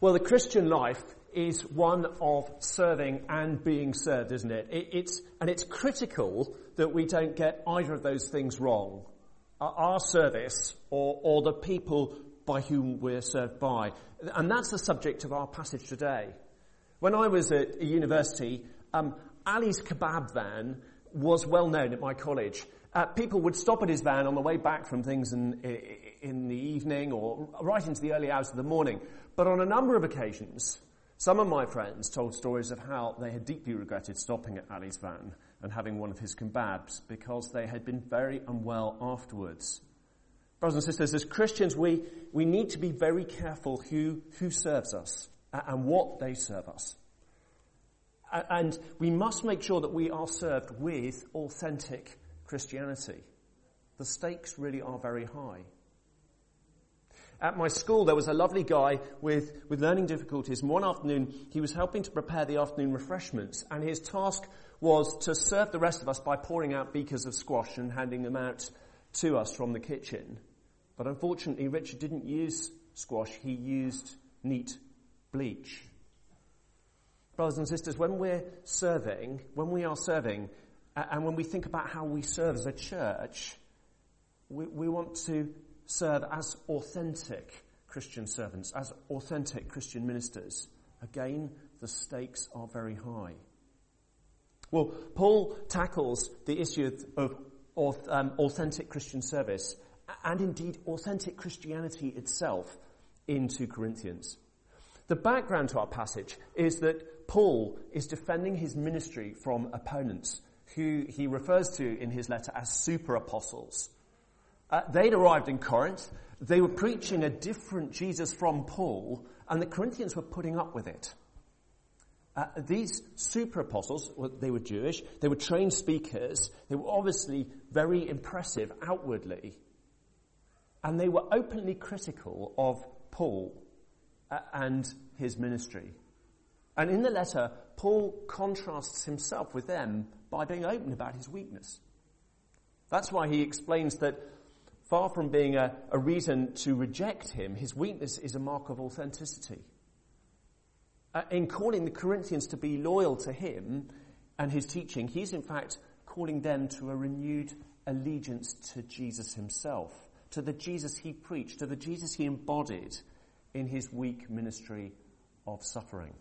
Well, the Christian life is one of serving and being served, isn't it? It's critical that we don't get either of those things wrong. Our service or the people by whom we're served by. And that's the subject of our passage today. When I was at university, Ali's kebab van was well known at my college. People would stop at his van on the way back from things in the evening or right into the early hours of the morning. But on a number of occasions, some of my friends told stories of how they had deeply regretted stopping at Ali's van and having one of his kebabs because they had been very unwell afterwards. Brothers and sisters, as Christians, we need to be very careful who serves us and what they serve us. And we must make sure that we are served with authentic Christianity. The stakes really are very high. At my school, there was a lovely guy with learning difficulties, and one afternoon he was helping to prepare the afternoon refreshments, and his task was to serve the rest of us by pouring out beakers of squash and handing them out to us from the kitchen. But unfortunately, Richard didn't use squash, he used neat bleach. Brothers and sisters, when we are serving, and when we think about how we serve as a church, we want to serve as authentic Christian servants, as authentic Christian ministers. Again, the stakes are very high. Well, Paul tackles the issue of authentic Christian service and indeed authentic Christianity itself in 2 Corinthians. The background to our passage is that Paul is defending his ministry from opponents who he refers to in his letter as super apostles. They'd arrived in Corinth, they were preaching a different Jesus from Paul, and the Corinthians were putting up with it. These super apostles, they were Jewish, they were trained speakers, they were obviously very impressive outwardly, and they were openly critical of Paul and his ministry. And in the letter, Paul contrasts himself with them by being open about his weakness. That's why he explains that far from being a reason to reject him, his weakness is a mark of authenticity. In calling the Corinthians to be loyal to him and his teaching, he's in fact calling them to a renewed allegiance to Jesus himself, to the Jesus he preached, to the Jesus he embodied in his weak ministry of suffering.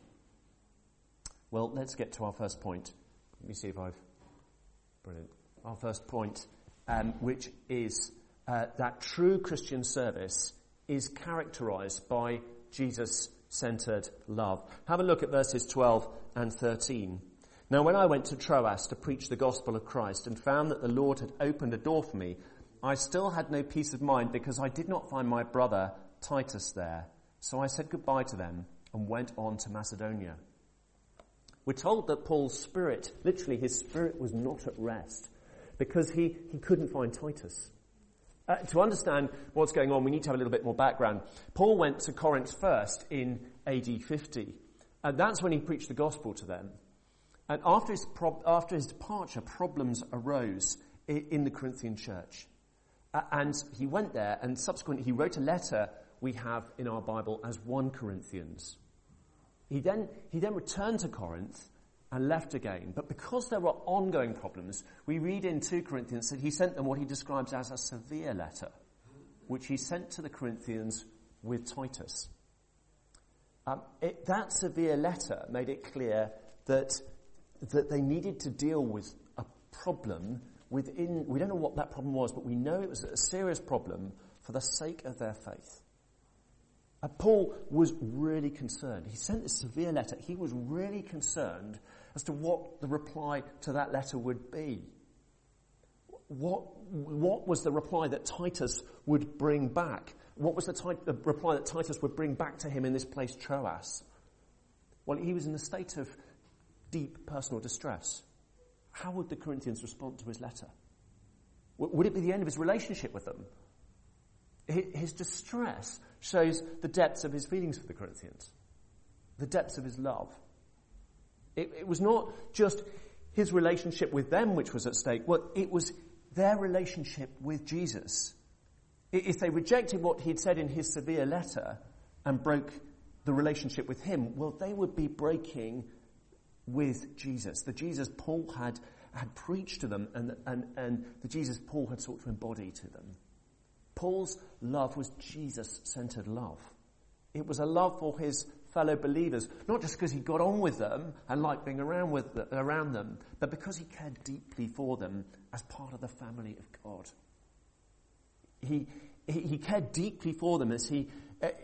Well, let's get to our first point. Let me see if Brilliant. Our first point, which is that true Christian service is characterized by Jesus-centered love. Have a look at verses 12 and 13. Now, when I went to Troas to preach the gospel of Christ and found that the Lord had opened a door for me, I still had no peace of mind because I did not find my brother Titus there. So I said goodbye to them and went on to Macedonia. We're told that Paul's spirit, literally his spirit, was not at rest because he couldn't find Titus. To understand what's going on, we need to have a little bit more background. Paul went to Corinth first in AD 50, and that's when he preached the gospel to them. And after his departure, problems arose in the Corinthian church. And he went there, and subsequently he wrote a letter we have in our Bible as 1 Corinthians. He then returned to Corinth and left again. But because there were ongoing problems, we read in 2 Corinthians that he sent them what he describes as a severe letter, which he sent to the Corinthians with Titus. That severe letter made it clear that they needed to deal with a problem within. We don't know what that problem was, but we know it was a serious problem for the sake of their faith. Paul was really concerned. He sent this severe letter. He was really concerned as to what the reply to that letter would be. What was the reply that Titus would bring back? What was the reply that Titus would bring back to him in this place, Troas? Well, he was in a state of deep personal distress. How would the Corinthians respond to his letter? Would it be the end of his relationship with them? His distress shows the depths of his feelings for the Corinthians, the depths of his love. It was not just his relationship with them which was at stake. Well, it was their relationship with Jesus. If they rejected what he'd said in his severe letter and broke the relationship with him, well, they would be breaking with Jesus. The Jesus Paul had preached to them and the Jesus Paul had sought to embody to them. Paul's love was Jesus-centered love. It was a love for his fellow believers, not just because he got on with them and liked being around them, but because he cared deeply for them as part of the family of God. He cared deeply for them as he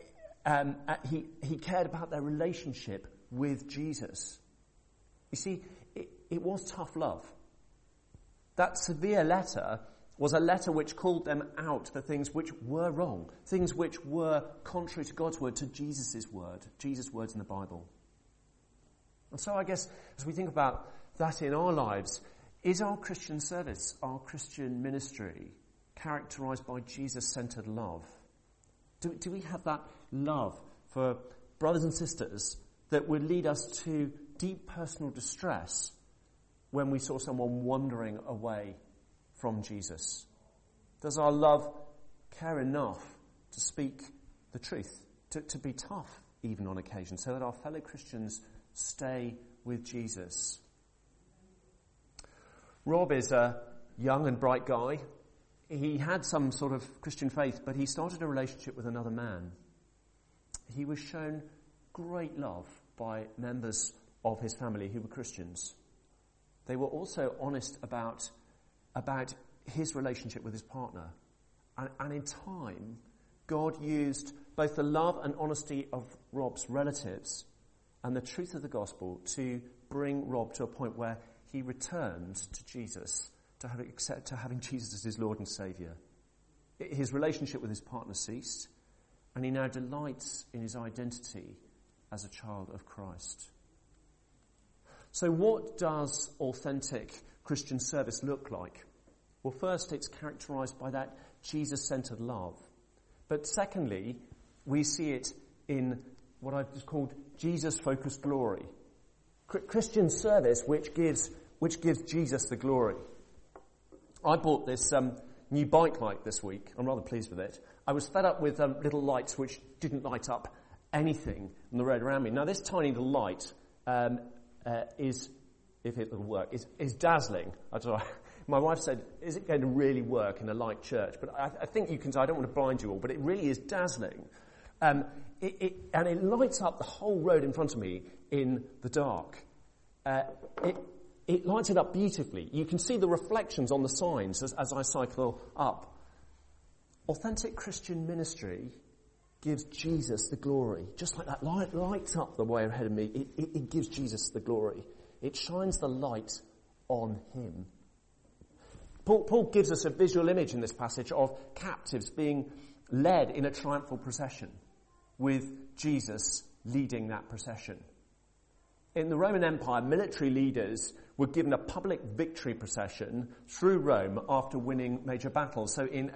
cared about their relationship with Jesus. You see, it was tough love. That severe letter was a letter which called them out for things which were wrong, things which were contrary to God's word, to Jesus' word, Jesus' words in the Bible. And so I guess as we think about that in our lives, is our Christian service, our Christian ministry, characterized by Jesus-centered love? Do we have that love for brothers and sisters that would lead us to deep personal distress when we saw someone wandering away from Jesus? Does our love care enough to speak the truth, to be tough even on occasion, so that our fellow Christians stay with Jesus? Rob is a young and bright guy. He had some sort of Christian faith, but he started a relationship with another man. He was shown great love by members of his family who were Christians. They were also honest about his relationship with his partner. And in time, God used both the love and honesty of Rob's relatives and the truth of the gospel to bring Rob to a point where he returned to Jesus, to having Jesus as his Lord and Saviour. His relationship with his partner ceased, and he now delights in his identity as a child of Christ. So what does authentic Christian service look like? Well, first, it's characterized by that Jesus-centered love. But secondly, we see it in what I've just called Jesus-focused glory. Christian service which gives Jesus the glory. I bought this new bike light this week. I'm rather pleased with it. I was fed up with little lights which didn't light up anything on the road around me. Now, this tiny little light is, if it will work, is dazzling. I don't know. My wife said, is it going to really work in a light church? But I think you can, I don't want to blind you all, but it really is dazzling. And it lights up the whole road in front of me in the dark. It lights it up beautifully. You can see the reflections on the signs as I cycle up. Authentic Christian ministry gives Jesus the glory. Just like that light lights up the way ahead of me, it gives Jesus the glory. It shines the light on him. Paul gives us a visual image in this passage of captives being led in a triumphal procession, with Jesus leading that procession. In the Roman Empire, military leaders were given a public victory procession through Rome after winning major battles. So in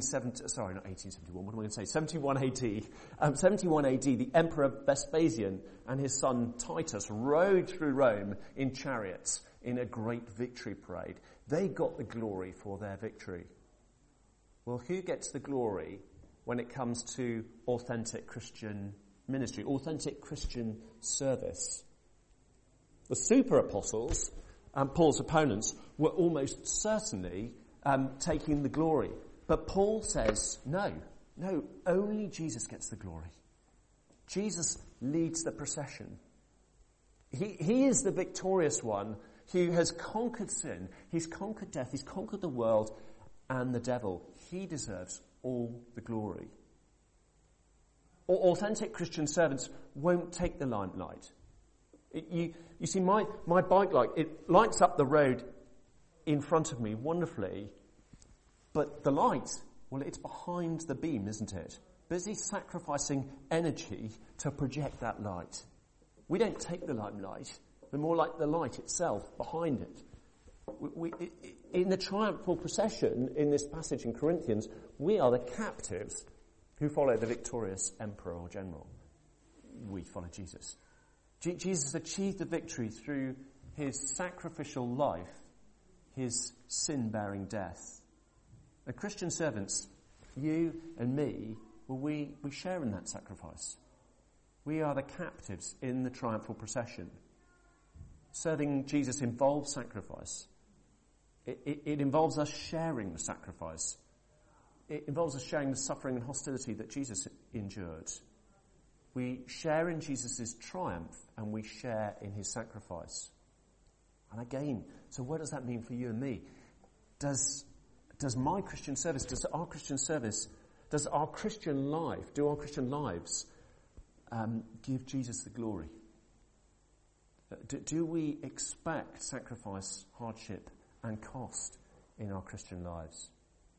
71 AD, the Emperor Vespasian and his son Titus rode through Rome in chariots in a great victory parade. They got the glory for their victory. Well, who gets the glory when it comes to authentic Christian ministry, authentic Christian service? The super apostles, Paul's opponents, were almost certainly taking the glory. But Paul says, no, only Jesus gets the glory. Jesus leads the procession. He is the victorious one who has conquered sin, he's conquered death, he's conquered the world and the devil. He deserves all the glory. Authentic Christian servants won't take the limelight. You see, my bike light, it lights up the road in front of me wonderfully, but the light, well, it's behind the beam, isn't it? Busy sacrificing energy to project that light. We don't take the limelight. We're more like the light itself behind it. In the triumphal procession in this passage in Corinthians, we are the captives who follow the victorious emperor or general. We follow Jesus. Jesus achieved the victory through his sacrificial life, his sin-bearing death. And Christian servants, you and me, well, we share in that sacrifice. We are the captives in the triumphal procession. Serving Jesus involves sacrifice. It involves us sharing the sacrifice. It involves us sharing the suffering and hostility that Jesus endured. We share in Jesus' triumph and we share in his sacrifice. And again, so what does that mean for you and me? Does my Christian service, does our Christian lives give Jesus the glory? Do we expect sacrifice, hardship, and cost in our Christian lives?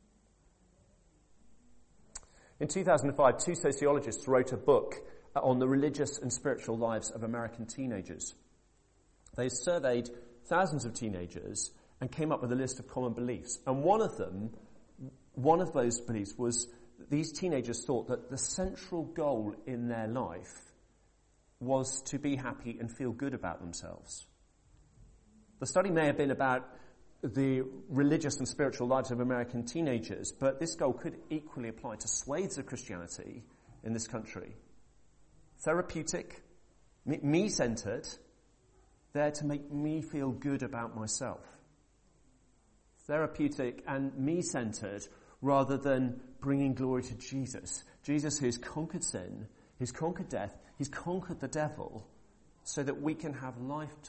In 2005, two sociologists wrote a book on the religious and spiritual lives of American teenagers. They surveyed thousands of teenagers and came up with a list of common beliefs. And one of those beliefs was that these teenagers thought that the central goal in their life was to be happy and feel good about themselves. The study may have been about the religious and spiritual lives of American teenagers, but this goal could equally apply to swathes of Christianity in this country. Therapeutic, me-centered, there to make me feel good about myself. Therapeutic and me-centered rather than bringing glory to Jesus. Jesus who's conquered sin, who's conquered death, he's conquered the devil so that we can have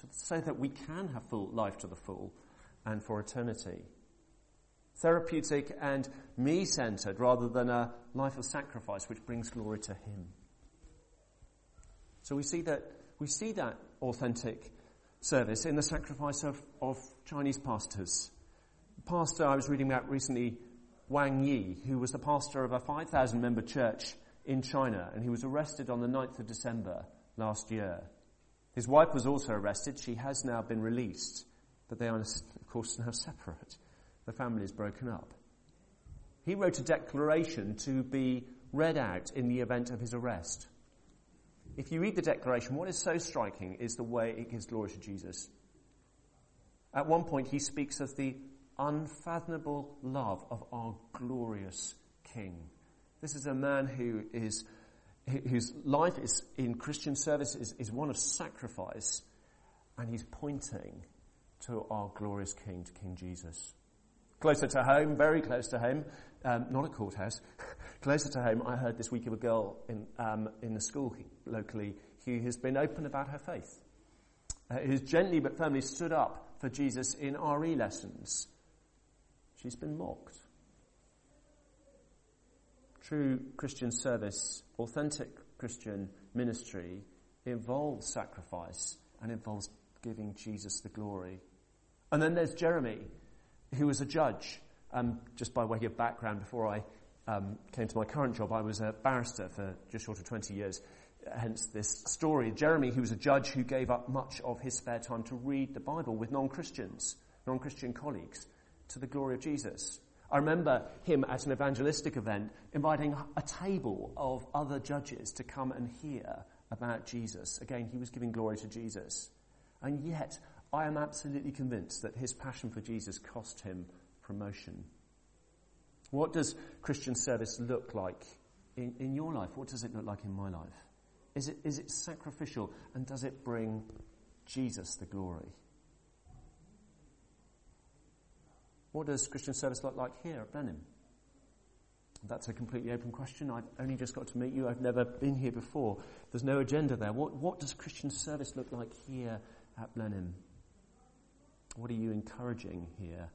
full life to the full and for eternity. Therapeutic and me-centered rather than a life of sacrifice which brings glory to him. So we see that authentic service in the sacrifice of Chinese pastors. The pastor I was reading about recently, Wang Yi, who was the pastor of a 5,000 member church in China, and he was arrested on the 9th of December last year. His wife was also arrested. She has now been released, but they are, of course, now separate. The family is broken up. He wrote a declaration to be read out in the event of his arrest. If you read the declaration, what is so striking is the way it gives glory to Jesus. At one point, he speaks of the unfathomable love of our glorious King. This is a man whose life is in Christian service is one of sacrifice, and he's pointing to our glorious King, to King Jesus. Closer to home, very close to home, not a courthouse, closer to home, I heard this week of a girl in the school locally who has been open about her faith, who's gently but firmly stood up for Jesus in RE lessons. She's been mocked. True Christian service, authentic Christian ministry involves sacrifice and involves giving Jesus the glory. And then there's Jeremy, who was a judge. Just by way of background, before I came to my current job, I was a barrister for just short of 20 years, hence this story. Jeremy, who was a judge who gave up much of his spare time to read the Bible with non-Christian colleagues to the glory of Jesus. I remember him at an evangelistic event inviting a table of other judges to come and hear about Jesus. Again, he was giving glory to Jesus. And yet, I am absolutely convinced that his passion for Jesus cost him promotion. What does Christian service look like in your life? What does it look like in my life? Is it sacrificial, and does it bring Jesus the glory? What does Christian service look like here at Blenheim? That's a completely open question. I've only just got to meet you. I've never been here before. There's no agenda there. What does Christian service look like here at Blenheim? What are you encouraging here?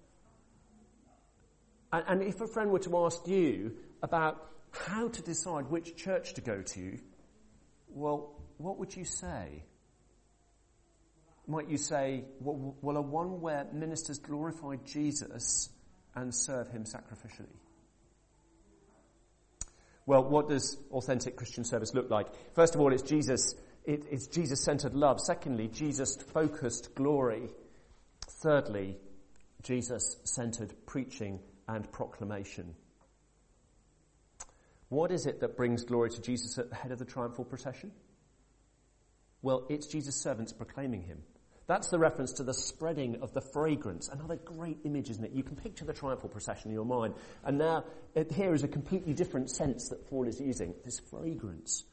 And if a friend were to ask you about how to decide which church to go to, well, what would you say? Might you say, well, a one where ministers glorify Jesus and serve him sacrificially? Well, what does authentic Christian service look like? First of all, it's Jesus-centered love. Secondly, Jesus-focused glory. Thirdly, Jesus-centered preaching and proclamation. What is it that brings glory to Jesus at the head of the triumphal procession? Well, it's Jesus' servants proclaiming him. That's the reference to the spreading of the fragrance. Another great image, isn't it? You can picture the triumphal procession in your mind. And now, here is a completely different sense that Paul is using. This fragrance. The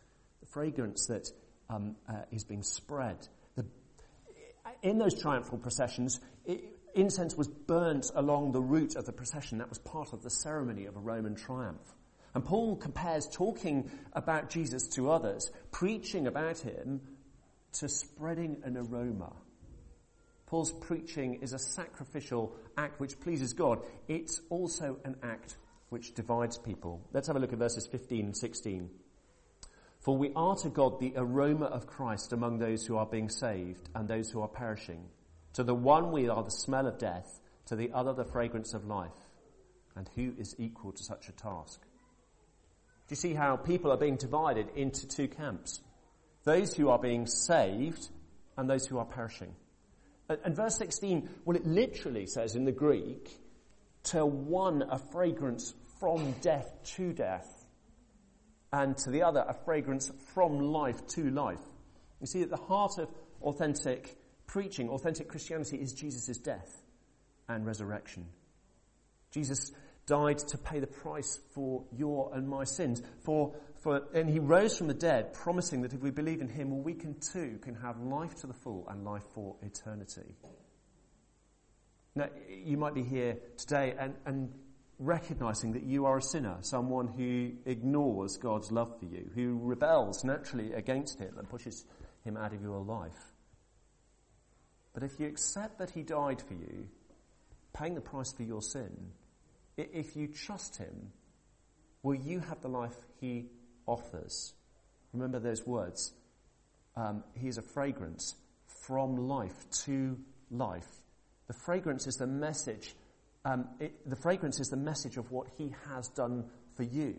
fragrance that is being spread. In those triumphal processions, incense was burnt along the route of the procession. That was part of the ceremony of a Roman triumph. And Paul compares talking about Jesus to others, preaching about him, to spreading an aroma. Paul's preaching is a sacrificial act which pleases God. It's also an act which divides people. Let's have a look at verses 15 and 16. For we are to God the aroma of Christ among those who are being saved and those who are perishing. To the one we are the smell of death, to the other the fragrance of life. And who is equal to such a task? Do you see how people are being divided into two camps? Those who are being saved and those who are perishing. And verse 16, well, it literally says in the Greek, to one a fragrance from death to death, and to the other a fragrance from life to life. You see, at the heart of authentic preaching, authentic Christianity, is Jesus' death and resurrection. Jesus died to pay the price for your and my sins, and he rose from the dead, promising that if we believe in him, well, we can have life to the full and life for eternity. Now, you might be here today and recognizing that you are a sinner, someone who ignores God's love for you, who rebels naturally against him and pushes him out of your life. But if you accept that he died for you, paying the price for your sin, if you trust him, will you have the life he offers? Remember those words. He is a fragrance from life to life. The fragrance is the message. The fragrance is the message of what he has done for you.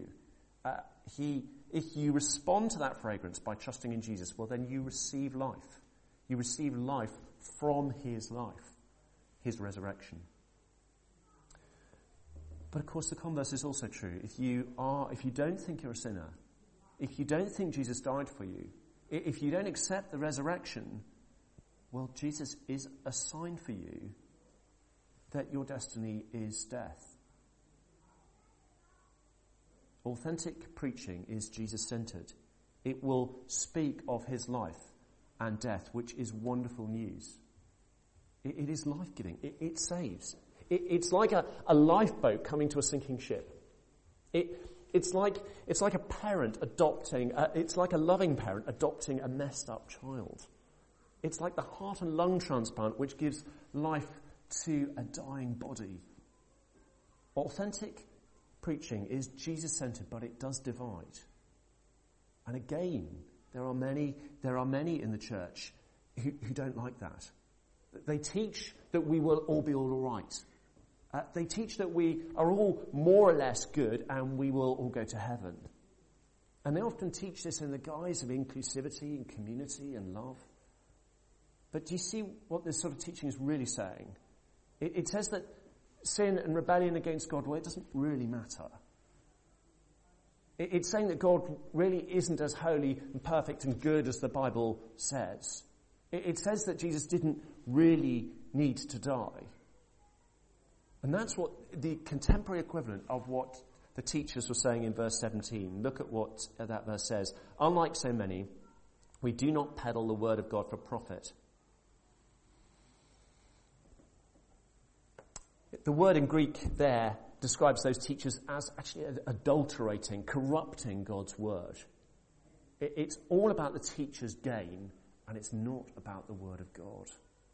If you respond to that fragrance by trusting in Jesus, well, then you receive life. You receive life from his life, his resurrection. But of course, the converse is also true. If you don't think you're a sinner, if you don't think Jesus died for you, if you don't accept the resurrection, well, Jesus is a sign for you that your destiny is death. Authentic preaching is Jesus-centered. It will speak of his life and death, which is wonderful news. It is life-giving. It saves. It's like a lifeboat coming to a sinking ship. It's like a parent adopting. It's like a loving parent adopting a messed up child. It's like the heart and lung transplant which gives life to a dying body. Authentic preaching is Jesus-centered, but it does divide. And again, there are many in the church who don't like that. They teach that we will all be all right. They teach that we are all more or less good and we will all go to heaven. And they often teach this in the guise of inclusivity and community and love. But do you see what this sort of teaching is really saying? It says that sin and rebellion against God, well, it doesn't really matter. It's saying that God really isn't as holy and perfect and good as the Bible says. It says that Jesus didn't really need to die. And that's what the contemporary equivalent of what the teachers were saying in verse 17. Look at what that verse says. Unlike so many, we do not peddle the word of God for profit. The word in Greek there describes those teachers as actually adulterating, corrupting God's word. It's all about the teacher's gain, and it's not about the word of God.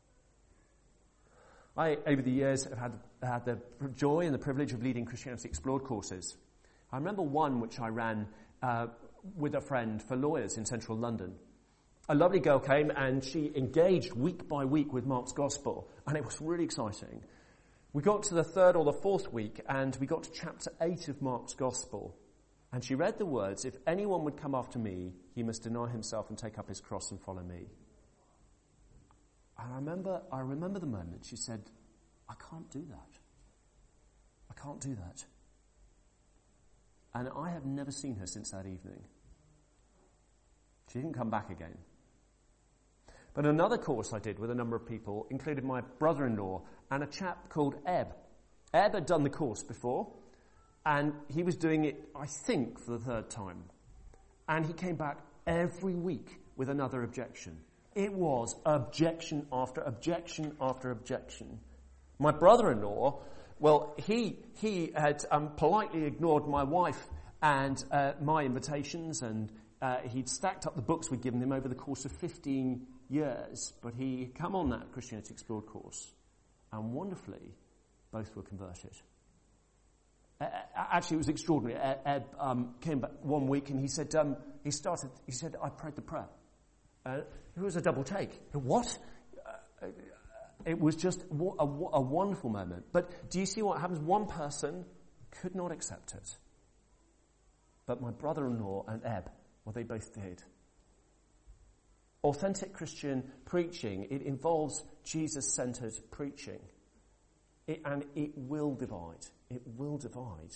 I, over the years, have had the joy and the privilege of leading Christianity Explored courses. I remember one which I ran with a friend for lawyers in central London. A lovely girl came and she engaged week by week with Mark's Gospel, and it was really exciting. We got to the third or the fourth week, and we got to chapter 8 of Mark's Gospel. And she read the words, "If anyone would come after me, he must deny himself and take up his cross and follow me." And I remember the moment she said, "I can't do that. I can't do that." And I have never seen her since that evening. She didn't come back again. But another course I did with a number of people included my brother-in-law and a chap called Eb. Eb had done the course before, and he was doing it, I think, for the third time. And he came back every week with another objection. It was objection after objection after objection. My brother-in-law, well, he had politely ignored my wife and my invitations, and he'd stacked up the books we'd given him over the course of 15 years. But he come on that Christianity Explored course, and wonderfully, both were converted. Actually, it was extraordinary. Ed came back one week and he said, I prayed the prayer. It was a double take. What? It was just a wonderful moment. But do you see what happens? One person could not accept it. But my brother-in-law and Eb, well, they both did. Authentic Christian preaching, it involves Jesus-centered preaching. And it will divide. It will divide.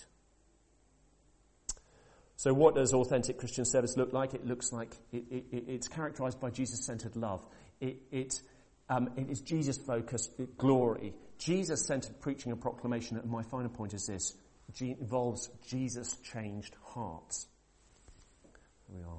So what does authentic Christian service look like? It looks like it's characterized by Jesus-centered love. It is Jesus-focused glory. Jesus-centered preaching and proclamation. And my final point is this. Involves Jesus-changed hearts. Here we are.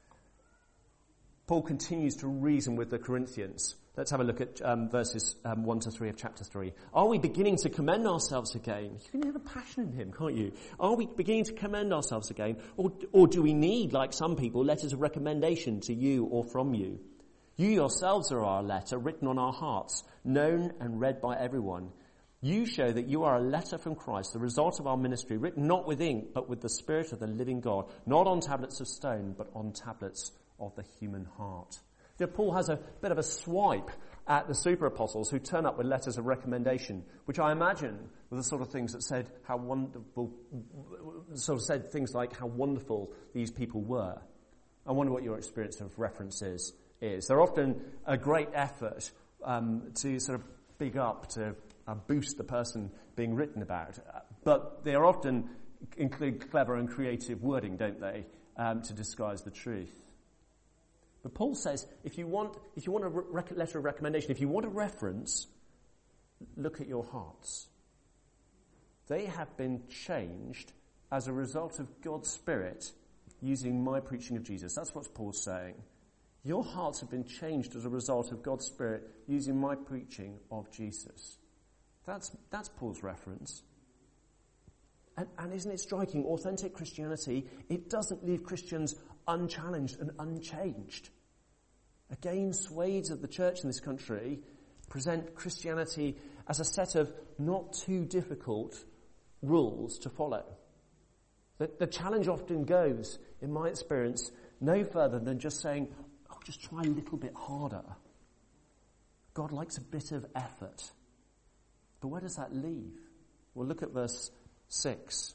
Paul continues to reason with the Corinthians. Let's have a look at verses 1 to 3 of chapter 3. Are we beginning to commend ourselves again? You can hear the passion in him, can't you? Are we beginning to commend ourselves again? Or do we need, like some people, letters of recommendation to you or from you? You yourselves are our letter, written on our hearts, known and read by everyone. You show that you are a letter from Christ, the result of our ministry, written not with ink, but with the Spirit of the living God, not on tablets of stone, but on tablets of the human heart. You know, Paul has a bit of a swipe at the super apostles who turn up with letters of recommendation, which I imagine were the sort of things that said how wonderful, sort of said things like how wonderful these people were. I wonder what your experience of references is. They're often a great effort to sort of big up, to boost the person being written about. But they are often include clever and creative wording, don't they, to disguise the truth. But Paul says, if you want a letter of recommendation, if you want a reference, look at your hearts. They have been changed as a result of God's Spirit using my preaching of Jesus. That's what Paul's saying. Your hearts have been changed as a result of God's Spirit using my preaching of Jesus. That's Paul's reference. And isn't it striking? Authentic Christianity, it doesn't leave Christians unchallenged and unchanged. Again, swathes of the church in this country present Christianity as a set of not too difficult rules to follow. The challenge often goes, in my experience, no further than just saying, oh, just try a little bit harder. God likes a bit of effort. But where does that leave? Well, look at verse 6.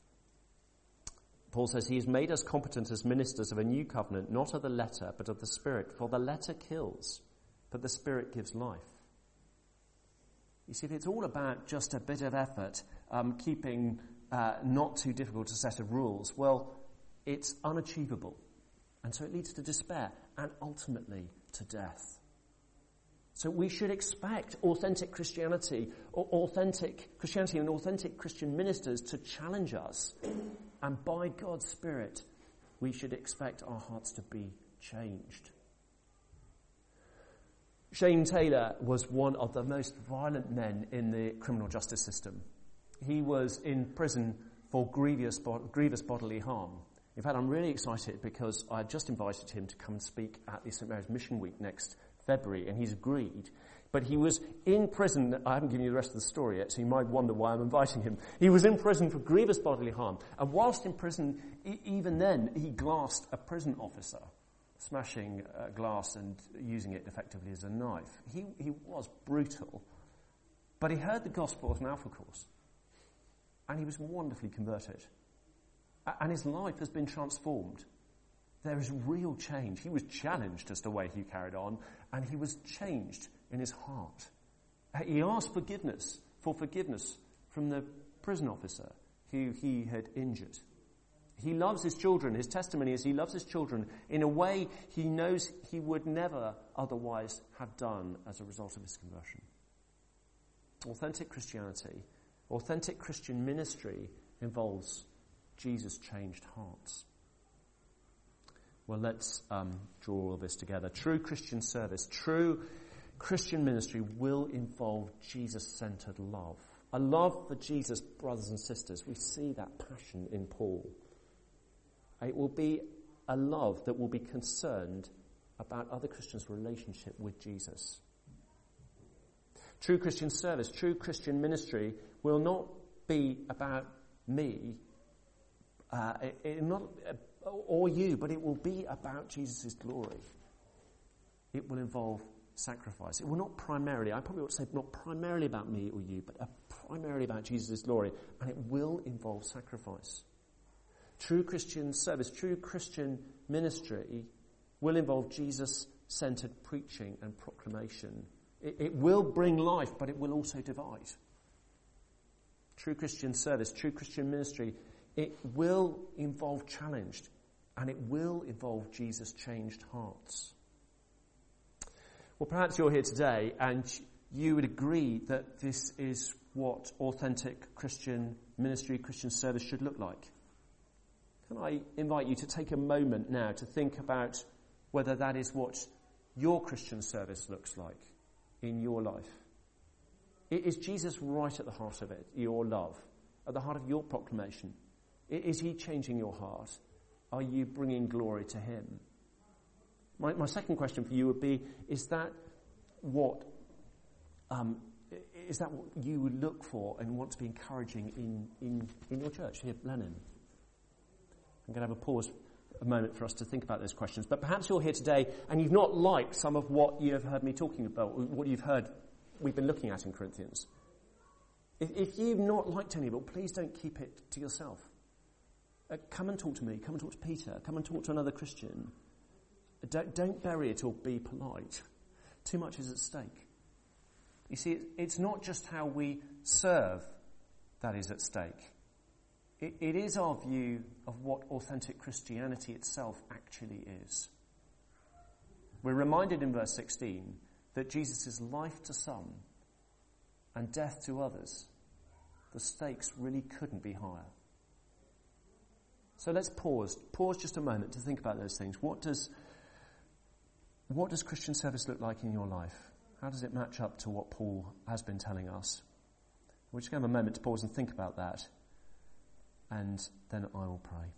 Paul says, he has made us competent as ministers of a new covenant, not of the letter, but of the Spirit. For the letter kills, but the Spirit gives life. You see, if it's all about just a bit of effort, keeping not too difficult a set of rules, well, it's unachievable. And so it leads to despair and ultimately to death. So we should expect authentic Christianity and authentic Christian ministers to challenge us. And by God's Spirit, we should expect our hearts to be changed. Shane Taylor was one of the most violent men in the criminal justice system. He was in prison for grievous bodily harm. In fact, I'm really excited because I just invited him to come and speak at the St. Mary's Mission Week next February, and he's agreed. But he was in prison. I haven't given you the rest of the story yet, so you might wonder why I'm inviting him. He was in prison for grievous bodily harm. And whilst in prison, even then, he glassed a prison officer, smashing glass and using it effectively as a knife. He was brutal. But he heard the gospel as an Alpha course. And he was wonderfully converted. And his life has been transformed. There is real change. He was challenged as to the way he carried on, and he was changed in his heart. He asked forgiveness from the prison officer who he had injured. He loves his children. His testimony is he loves his children in a way he knows he would never otherwise have done as a result of his conversion. Authentic Christianity, authentic Christian ministry involves Jesus-changed hearts. Well, let's draw all this together. True Christian service, true Christian ministry will involve Jesus-centered love. A love for Jesus, brothers and sisters. We see that passion in Paul. It will be a love that will be concerned about other Christians' relationship with Jesus. True Christian service, true Christian ministry will not be about me or you, but it will be about Jesus' glory. It will involve sacrifice. It will not primarily, I probably ought to say not primarily about me or you, but primarily about Jesus' glory, and it will involve sacrifice. True Christian service, true Christian ministry will involve Jesus-centered preaching and proclamation. It will bring life, but it will also divide. True Christian service, true Christian ministry, it will involve challenge, and it will involve Jesus-changed hearts. Well, perhaps you're here today and you would agree that this is what authentic Christian ministry, Christian service should look like. Can I invite you to take a moment now to think about whether that is what your Christian service looks like in your life? Is Jesus right at the heart of it, your love, at the heart of your proclamation? Is he changing your heart? Are you bringing glory to him? My second question for you would be, is that what you would look for and want to be encouraging in your church here at Lennon? I'm going to have a moment for us to think about those questions. But perhaps you're here today and you've not liked some of what you have heard me talking about, what you've heard we've been looking at in Corinthians. If you've not liked any of it, please don't keep it to yourself. Come and talk to me. Come and talk to Peter. Come and talk to another Christian. Don't bury it or be polite. Too much is at stake. You see, it's not just how we serve that is at stake. It is our view of what authentic Christianity itself actually is. We're reminded in verse 16 that Jesus is life to some and death to others. The stakes really couldn't be higher. So let's pause just a moment to think about those things. What does Christian service look like in your life? How does it match up to what Paul has been telling us? We're just going to have a moment to pause and think about that, and then I will pray.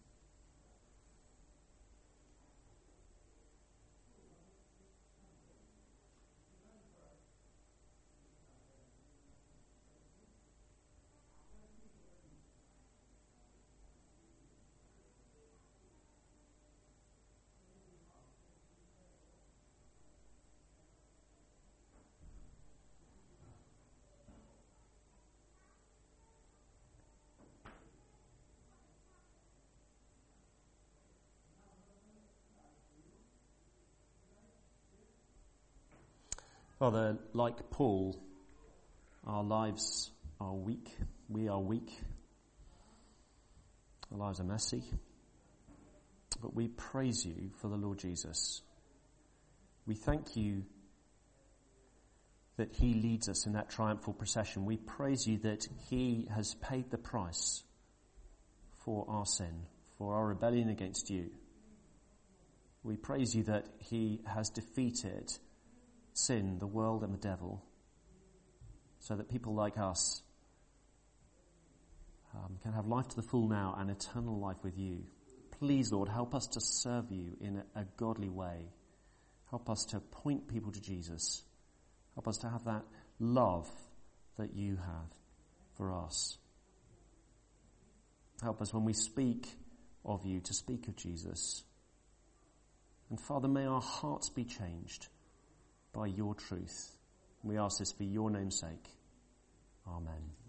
Father, like Paul, our lives are weak. We are weak. Our lives are messy. But we praise you for the Lord Jesus. We thank you that he leads us in that triumphal procession. We praise you that he has paid the price for our sin, for our rebellion against you. We praise you that he has defeated sin, the world and the devil, so that people like us can have life to the full now and eternal life with you. Please, Lord, help us to serve you in a godly way. Help us to point people to Jesus. Help us to have that love that you have for us. Help us when we speak of you to speak of Jesus. And Father, may our hearts be changed by your truth. We ask this for your name's sake. Amen.